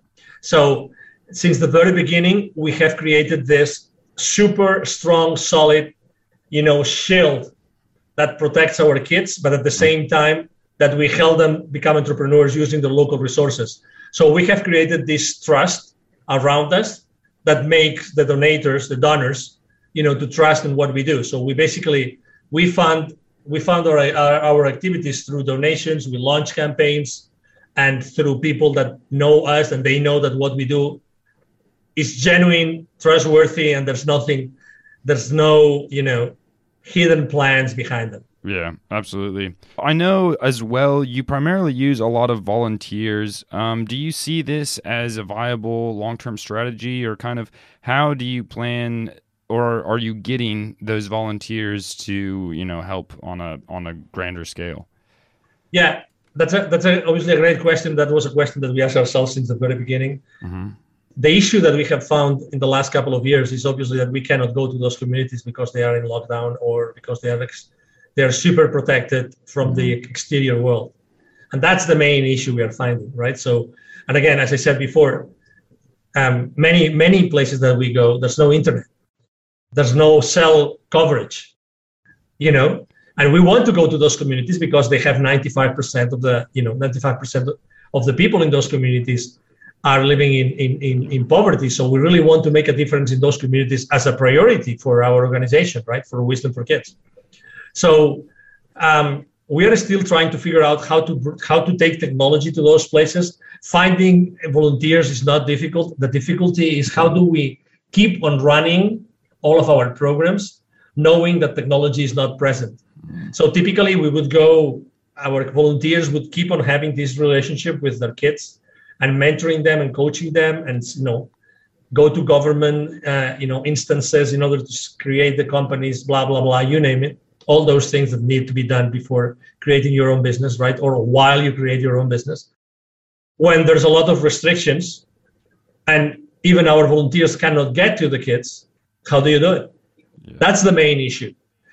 D: So since the very beginning, we have created this super strong, solid, you know, shield that protects our kids, but at the same time that we help them become entrepreneurs using the local resources. So we have created this trust around us that makes the donators, the donors, you know, to trust in what we do. So we basically, we fund We fund our, our, our activities through donations, we launch campaigns, and through people that know us and they know that what we do is genuine, trustworthy, and there's nothing, there's no, you know, hidden plans behind them.
A: Yeah, absolutely. I know as well, you primarily use a lot of volunteers. Um, do you see this as a viable long-term strategy, or kind of how do you plan, or are you getting those volunteers to, you know, help on a on a grander scale?
D: Yeah, that's a, that's a, obviously a great question. That was a question that we asked ourselves since the very beginning. Mm-hmm. The issue that we have found in the last couple of years is obviously that we cannot go to those communities because they are in lockdown, or because they are ex- they are super protected from mm-hmm. the exterior world, and that's the main issue we are finding, right? So, and again, as I said before, um, many many places that we go, there's no internet. There's no cell coverage, you know, and we want to go to those communities because they have ninety-five percent of the, you know, ninety-five percent of the people in those communities are living in, in, in, in poverty. So we really want to make a difference in those communities as a priority for our organization, right? For Wisdom for Kids. So um, we are still trying to figure out how to how to take technology to those places. Finding volunteers is not difficult. The difficulty is how do we keep on running all of our programs, knowing that technology is not present. So typically we would go, our volunteers would keep on having this relationship with their kids and mentoring them and coaching them, and, you know, go to government, uh, you know, instances in order to create the companies, blah, blah, blah, you name it. All those things that need to be done before creating your own business, right? Or while you create your own business. When there's a lot of restrictions, and even our volunteers cannot get to the kids, how do you do it? Yeah. That's the main issue.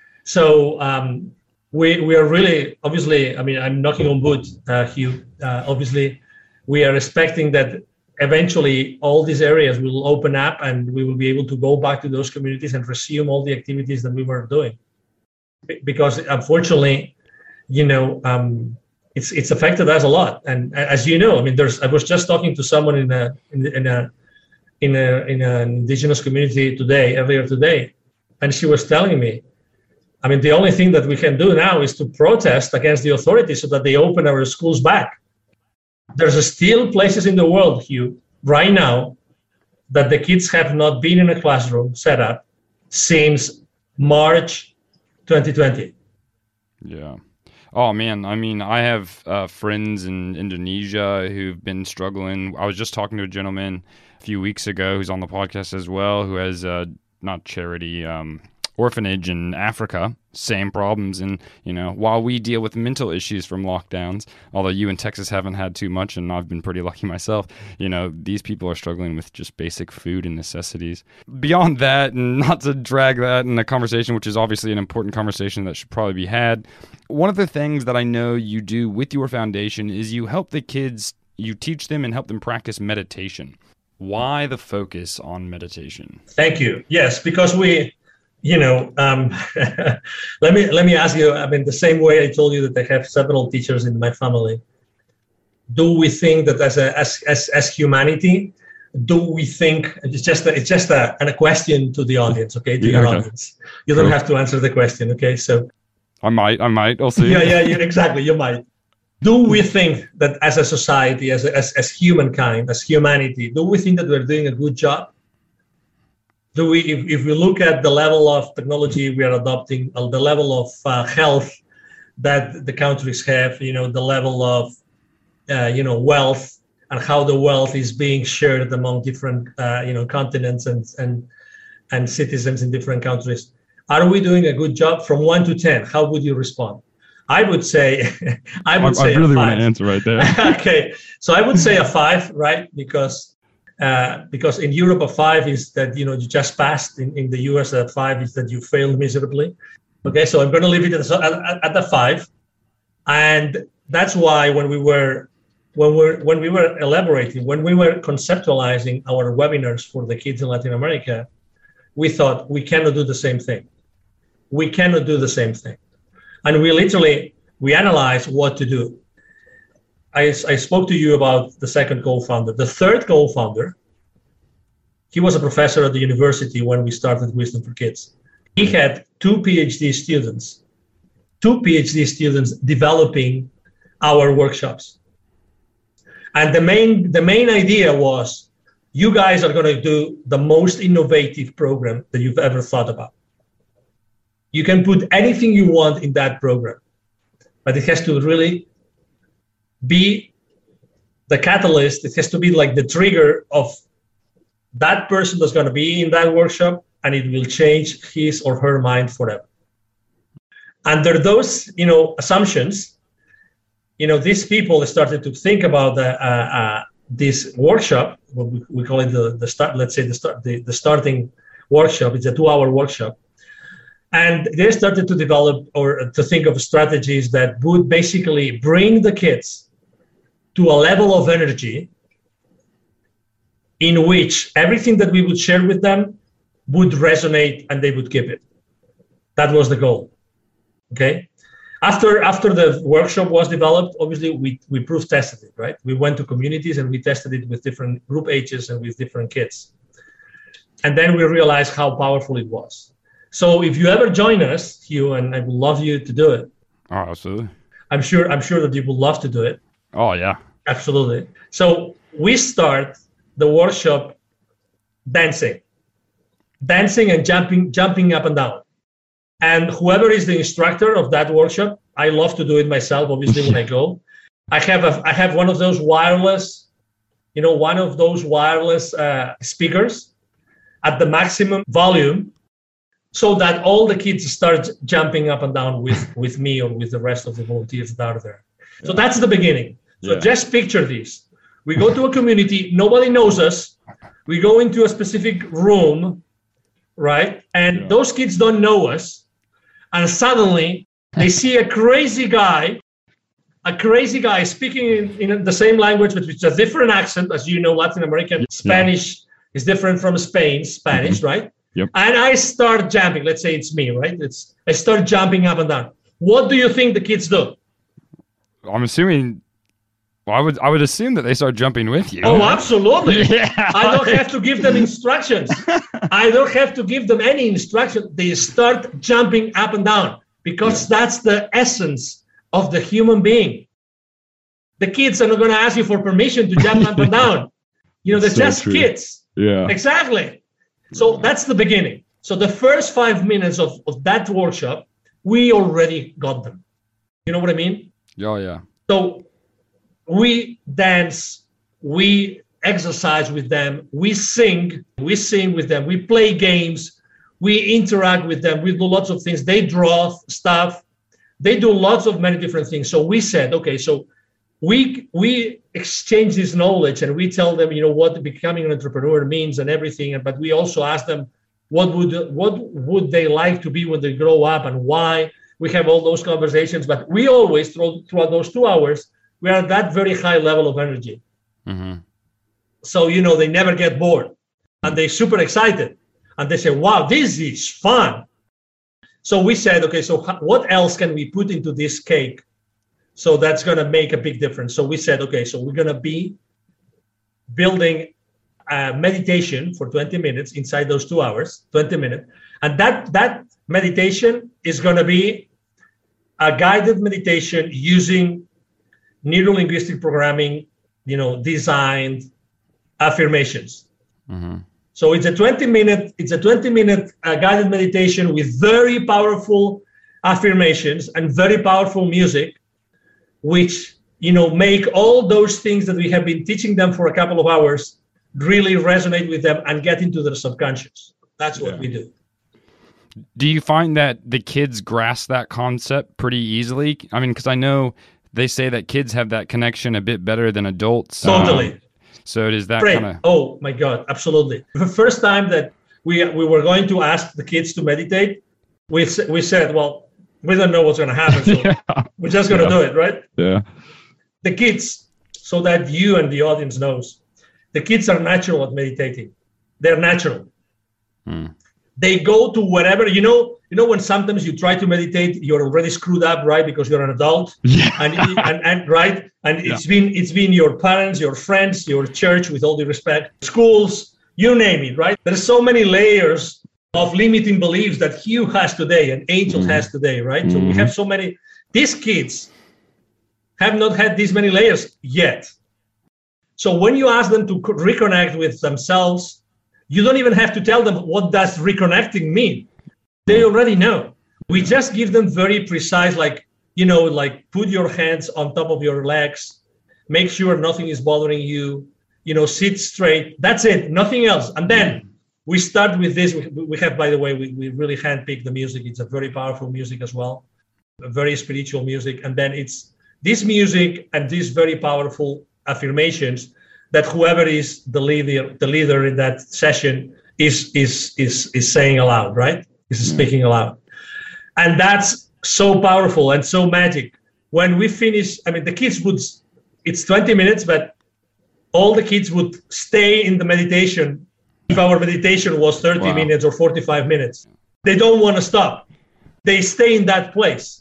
D: So um, we we are really, obviously, I mean, I'm knocking on wood, uh, Hugh. Uh, obviously, we are expecting that eventually all these areas will open up and we will be able to go back to those communities and resume all the activities that we were doing. Because unfortunately, you know, um, it's it's affected us a lot. And as you know, I mean, there's I was just talking to someone in a in, in a in a in an indigenous community today, earlier today, and she was telling me, I mean, the only thing that we can do now is to protest against the authorities so that they open our schools back. There's still places in the world, Hugh, right now, that the kids have not been in a classroom set up since March twenty twenty.
A: Yeah. Oh, man. I mean, I have uh, friends in Indonesia who've been struggling. I was just talking to a gentleman a few weeks ago who's on the podcast as well, who has uh, not charity, um, orphanage in Africa, same problems. And, you know, while we deal with mental issues from lockdowns, although you in Texas haven't had too much, and I've been pretty lucky myself, you know, these people are struggling with just basic food and necessities. Beyond that, and not to drag that in a conversation, which is obviously an important conversation that should probably be had, one of the things that I know you do with your foundation is you help the kids, you teach them and help them practice meditation. Why the focus on meditation?
D: Thank you. Yes, because we... You know, um, let me let me ask you, I mean, the same way I told you that I have several teachers in my family, do we think that as a as as, as humanity, do we think, it's just a, it's just a, a question to the audience, okay, to yeah, your okay. audience. You don't cool. have to answer the question, okay? So
A: I might, I might, I'll see.
D: Yeah, yeah, yeah, exactly, you might. Do we think that as a society, as, a, as as humankind, as humanity, do we think that we're doing a good job? Do we, if, if we look at the level of technology we are adopting, uh, the level of uh, health that the countries have, you know, the level of, uh, you know, wealth and how the wealth is being shared among different, uh, you know, continents and and and citizens in different countries, are we doing a good job? From one to ten, how would you respond? I would say, I would I, say I really a five.
A: want to answer right there.
D: Okay, so I would say a five, right? Because. Uh, because in Europe, a five is that, you know, you just passed. In, in the U S, a five is that you failed miserably. Okay, so I'm going to leave it at, at, at the five. And that's why when we were when we were, when we were elaborating, when we were conceptualizing our webinars for the kids in Latin America, we thought we cannot do the same thing. We cannot do the same thing. And we literally, we analyzed what to do. I, I spoke to you about the second co-founder. The third co-founder, he was a professor at the university when we started Wisdom for Kids. He had two PhD students, two PhD students developing our workshops. And the main, the main idea was, you guys are going to do the most innovative program that you've ever thought about. You can put anything you want in that program, but it has to really be the catalyst. It has to be like the trigger of that person that's going to be in that workshop, and it will change his or her mind forever. Under those, you know, assumptions, you know, these people started to think about the, uh, uh, this workshop. What we, we call it the, the start. Let's say the start the, the starting workshop. It's a two-hour workshop. And they started to develop or to think of strategies that would basically bring the kids to a level of energy in which everything that we would share with them would resonate and they would keep it. That was the goal. Okay. After after the workshop was developed, obviously we, we proof tested it, right? We went to communities and we tested it with different group ages and with different kids. And then we realized how powerful it was. So if you ever join us, Hugh, and I would love you to do it.
A: Oh, absolutely.
D: I'm sure I'm sure that you would love to do it.
A: Oh, yeah.
D: Absolutely. So we start the workshop dancing, dancing and jumping, jumping up and down. And whoever is the instructor of that workshop, I love to do it myself, obviously, when I go. I have a, I have one of those wireless, you know, one of those wireless uh, speakers at the maximum volume, so that all the kids start jumping up and down with, with me or with the rest of the volunteers that are there. So that's the beginning. So yeah. Just picture this. We go to a community, nobody knows us, We go into a specific room, right? And
A: Yeah.
D: those kids don't know us. And suddenly they see a crazy guy, a crazy guy speaking in, in the same language, but with a different accent. As you know, Latin American Spanish is different from Spain, Spanish,
A: Mm-hmm.
D: right?
A: Yep.
D: And I start jumping. Let's say it's me, right? It's I start jumping up and down. What do you think the kids do?
A: I'm assuming. Well, I would I would assume that they start jumping with you.
D: Oh, absolutely.
A: Yeah.
D: I don't have to give them instructions. I don't have to give them any instruction. They start jumping up and down because that's the essence of the human being. The kids are not going to ask you for permission to jump up and down. You know, they're
A: So
D: just
A: true.
D: kids.
A: Yeah.
D: Exactly. So that's the beginning. So the first five minutes of, of that workshop, we already got them. You know what I mean?
A: Oh yeah.
D: So we dance, we exercise with them, we sing, we sing with them, we play games, we interact with them, we do lots of things. They draw stuff, they do lots of many different things. So we said, okay, so we we exchange this knowledge and we tell them, you know, what becoming an entrepreneur means and everything. But we also ask them what would what would they like to be when they grow up and why. We have all those conversations, but we always through, throughout those two hours, we are at that very high level of energy.
A: Mm-hmm.
D: So, you know, they never get bored and they're super excited and they say, wow, this is fun. So we said, okay, so what else can we put into this cake? So that's going to make a big difference. So we said, okay, so we're going to be building a meditation for twenty minutes inside those two hours, twenty minutes. And that, that meditation is going to be a guided meditation using neuro-linguistic programming, you know, designed affirmations.
A: Mm-hmm.
D: So it's a twenty minute, it's a twenty minute uh, guided meditation with very powerful affirmations and very powerful music, which, you know, make all those things that we have been teaching them for a couple of hours really resonate with them and get into their subconscious. That's what
A: Yeah.
D: we do.
A: Do you find that the kids grasp that concept pretty easily? I mean, because I know they say that kids have that connection a bit better than adults.
D: Totally.
A: Um, so does that
D: Great.
A: kind of...
D: Oh my God, absolutely. The first time that we we were going to ask the kids to meditate, we s- we said, well, we don't know what's going to happen, so
A: Yeah.
D: we're just going to
A: Yeah.
D: do it, right?
A: Yeah.
D: The kids, so that you and the audience knows, the kids are natural at meditating. They're natural.
A: Hmm.
D: They go to wherever, you know, you know, when sometimes you try to meditate, you're already screwed up, right? Because you're an adult.
A: Yeah.
D: And, and, and right. And
A: Yeah.
D: it's been, it's been your parents, your friends, your church, with all due respect, schools, you name it, right? There's so many layers of limiting beliefs that Hugh has today and Angel
A: Mhm.
D: has today, right? So we
A: Mhm.
D: have so many, these kids have not had these many layers yet. So when you ask them to co- reconnect with themselves, you don't even have to tell them what does reconnecting mean. They already know. We just give them very precise, like, you know, like put your hands on top of your legs, make sure nothing is bothering you, you know, sit straight. That's it, nothing else. And then we start with this. We, we have, by the way, we, we really handpick the music. It's a very powerful music as well, a very spiritual music. And then it's this music and these very powerful affirmations that whoever is the leader, the leader in that session is is is is saying aloud, right? Is speaking aloud, and that's so powerful and so magic. When we finish, I mean, the kids would. It's twenty minutes, but all the kids would stay in the meditation. If our meditation was thirty
A: Wow.
D: minutes or forty-five minutes, they don't want to stop. They stay in that place.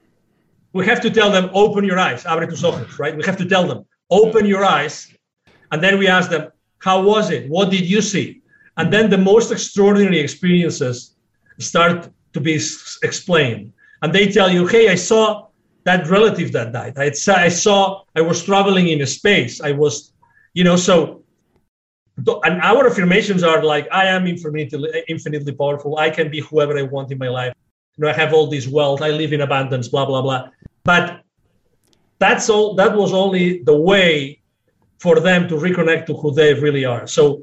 D: We have to tell them, open your eyes, abre tus ojos, right? We have to tell them, open your eyes. And then we ask them, how was it? What did you see? And then the most extraordinary experiences start to be s- explained. And they tell you, hey, I saw that relative that died. I saw, I saw, I was traveling in space. I was, you know, so, th- and our affirmations are like, I am infinitely, infinitely powerful. I can be whoever I want in my life. You know, I have all this wealth. I live in abundance, blah, blah, blah. But that's all, that was only the way for them to reconnect to who they really are. So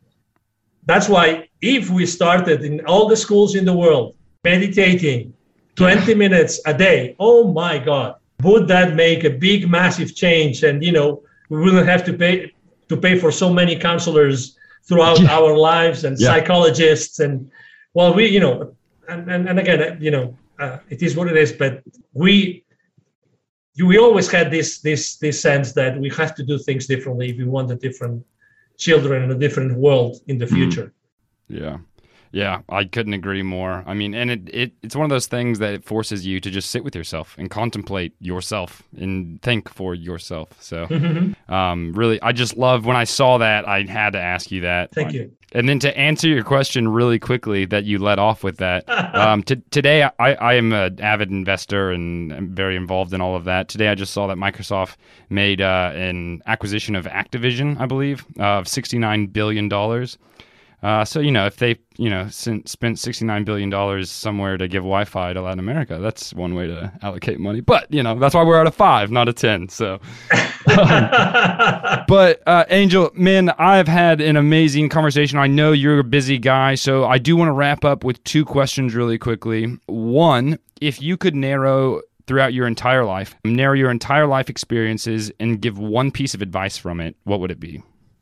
D: that's why if we started in all the schools in the world, meditating twenty minutes a day, oh my God, would that make a big, massive change? And, you know, we wouldn't have to pay to pay for so many counselors throughout
A: Yeah.
D: our lives, and
A: Yeah.
D: psychologists, and well, we, you know, and and, and again, you know, uh, it is what it is. But we, we always had this this this sense that we have to do things differently if we want a different children in a different world in the future.
A: Yeah. Yeah, I couldn't agree more. I mean, and it, it it's one of those things that it forces you to just sit with yourself and contemplate yourself and think for yourself. So um, really, I just love when I saw that, I had to ask you that.
D: Thank you.
A: And then to answer your question really quickly that you led off with that, um, t- today I, I am an avid investor and I'm very involved in all of that. Today I just saw that Microsoft made uh, an acquisition of Activision, I believe, of sixty-nine billion dollars. Uh, so, you know, if they, you know, spent sixty-nine billion dollars somewhere to give Wi-Fi to Latin America, that's one way to allocate money. But, you know, that's why we're at a five, not a ten. So, um, but uh, Angel, man, I've had an amazing conversation. I know you're a busy guy, so I do want to wrap up with two questions really quickly. One, if you could narrow throughout your entire life, narrow your entire life experiences and give one piece of advice from it, what would it be?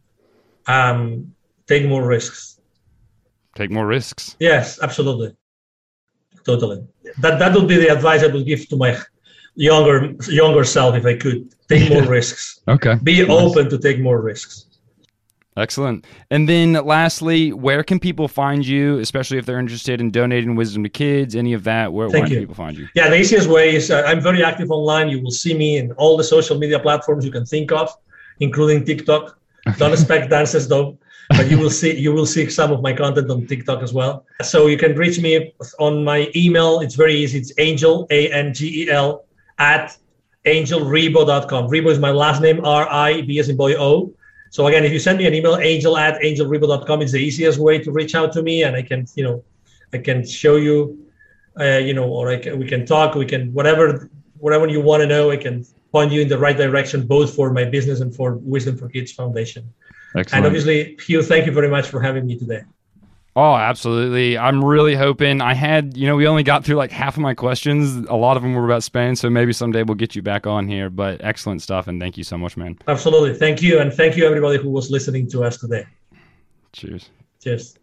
D: Um. Take more risks.
A: Take more risks.
D: Yes, absolutely. Totally. That that would be the advice I would give to my younger younger self if I could. Take more risks.
A: Okay.
D: Be
A: Nice.
D: open to take more risks.
A: Excellent. And then lastly, where can people find you, especially if they're interested in donating wisdom to kids, any of that? Where, where
D: Thank
A: can
D: you.
A: people find you?
D: Yeah, the easiest way is uh, I'm very active online. You will see me in all the social media platforms you can think of, including TikTok. Don't expect dances though. But you will see you will see some of my content on TikTok as well. So you can reach me on my email. It's very easy. It's Angel, A N G E L, at angel rebo dot com. Rebo is my last name, R I B as in boy O. So again, if you send me an email, angel at angel rebo dot com, it's the easiest way to reach out to me, and I can, you know, I can show you, uh, you know, or I can, we can talk, we can whatever whatever you want to know. I can point you in the right direction, both for my business and for Wisdom for Kids Foundation.
A: Excellent.
D: And obviously, Hugh, thank you very much for having me today.
A: Oh, absolutely. I'm really hoping I had, you know, we only got through like half of my questions. A lot of them were about Spain, so maybe someday we'll get you back on here. But excellent stuff, and thank you so much, man.
D: Absolutely. Thank you. And thank you, everybody who was listening to us today.
A: Cheers.
D: Cheers.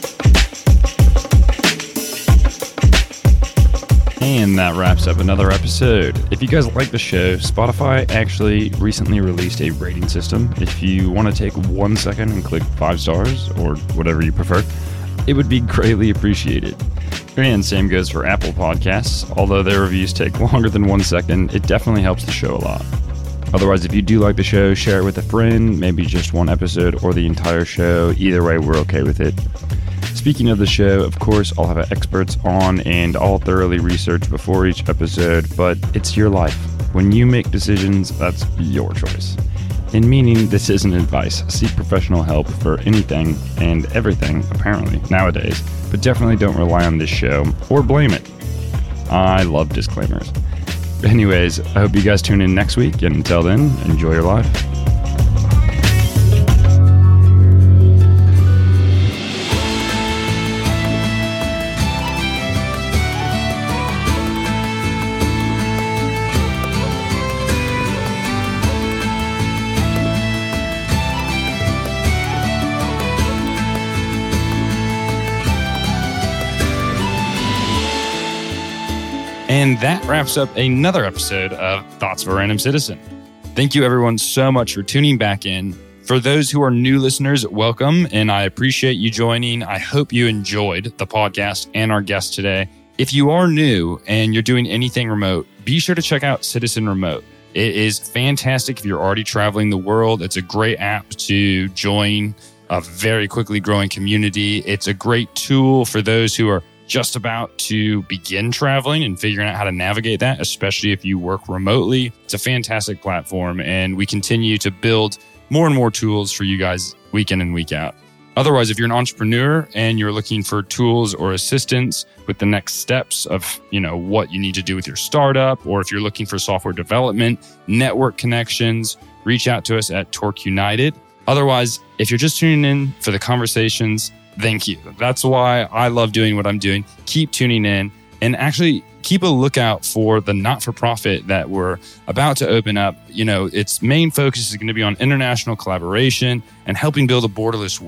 A: And that wraps up another episode. If you guys like the show, Spotify actually recently released a rating system. If you want to take one second and click five stars or whatever you prefer, it would be greatly appreciated. And same goes for Apple Podcasts. Although their reviews take longer than one second, it definitely helps the show a lot. Otherwise, if you do like the show, share it with a friend, maybe just one episode or the entire show. Either way, we're okay with it. Speaking of the show, of course, I'll have experts on and I'll thoroughly research before each episode, but it's your life. When you make decisions, that's your choice. In meaning, this isn't advice. Seek professional help for anything and everything, apparently, nowadays, but definitely don't rely on this show or blame it. I love disclaimers. Anyways, I hope you guys tune in next week, and until then, enjoy your life. And that wraps up another episode of Thoughts of a Random Citizen. Thank you everyone so much for tuning back in. For those who are new listeners, welcome, and I appreciate you joining. I hope you enjoyed the podcast and our guest today. If you are new and you're doing anything remote, be sure to check out Citizen Remote. It is fantastic if you're already traveling the world. It's a great app to join a very quickly growing community. It's a great tool for those who are just about to begin traveling and figuring out how to navigate that, especially if you work remotely. It's a fantastic platform, and we continue to build more and more tools for you guys week in and week out. Otherwise, if you're an entrepreneur and you're looking for tools or assistance with the next steps of, you know, what you need to do with your startup, or if you're looking for software development, network connections, reach out to us at Torque United. Otherwise, if you're just tuning in for the conversations, thank you. That's why I love doing what I'm doing. Keep tuning in, and actually keep a lookout for the not-for-profit that we're about to open up. You know, its main focus is going to be on international collaboration and helping build a borderless world.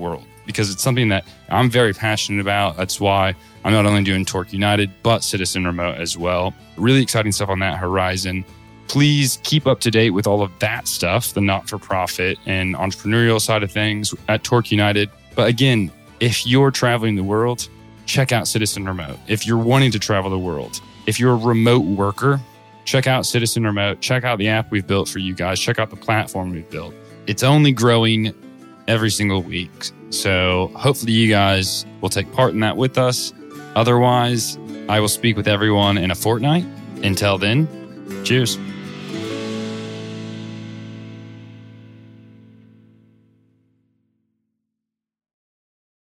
A: because it's something that I'm very passionate about. That's why I'm not only doing Torque United, but Citizen Remote as well. Really exciting stuff on that horizon. Please keep up to date with all of that stuff, the not-for-profit and entrepreneurial side of things at Torque United. But again, if you're traveling the world, check out Citizen Remote. If you're wanting to travel the world, if you're a remote worker, check out Citizen Remote. Check out the app we've built for you guys. Check out the platform we've built. It's only growing every single week. So hopefully you guys will take part in that with us. Otherwise, I will speak with everyone in a fortnight. Until then, cheers.